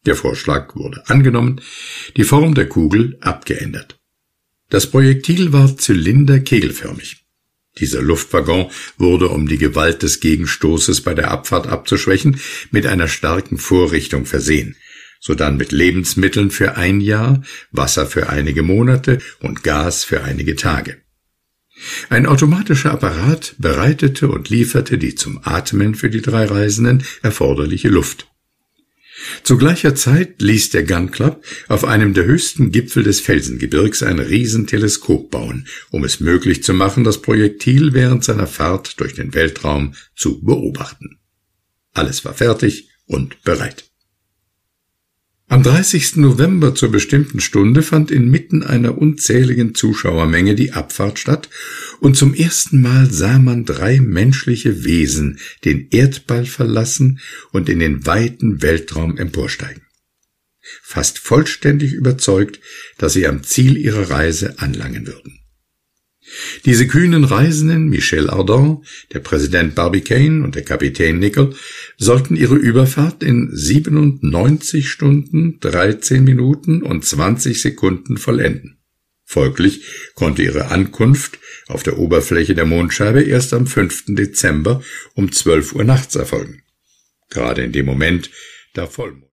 Der Vorschlag wurde angenommen, die Form der Kugel abgeändert. Das Projektil war zylinderkegelförmig. Dieser Luftwaggon wurde, um die Gewalt des Gegenstoßes bei der Abfahrt abzuschwächen, mit einer starken Vorrichtung versehen, sodann mit Lebensmitteln für ein Jahr, Wasser für einige Monate und Gas für einige Tage. Ein automatischer Apparat bereitete und lieferte die zum Atmen für die 3 Reisenden erforderliche Luft. Zu gleicher Zeit ließ der Gun Club auf einem der höchsten Gipfel des Felsengebirgs ein Riesenteleskop bauen, um es möglich zu machen, das Projektil während seiner Fahrt durch den Weltraum zu beobachten. Alles war fertig und bereit. Am 30. November zur bestimmten Stunde fand inmitten einer unzähligen Zuschauermenge die Abfahrt statt, und zum ersten Mal sah man 3 menschliche Wesen den Erdball verlassen und in den weiten Weltraum emporsteigen. Fast vollständig überzeugt, dass sie am Ziel ihrer Reise anlangen würden. Diese kühnen Reisenden, Michel Ardan, der Präsident Barbicane und der Kapitän Nicol, sollten ihre Überfahrt in 97 Stunden, 13 Minuten und 20 Sekunden vollenden. Folglich konnte ihre Ankunft auf der Oberfläche der Mondscheibe erst am 5. Dezember um 12 Uhr nachts erfolgen. Gerade in dem Moment, da Vollmond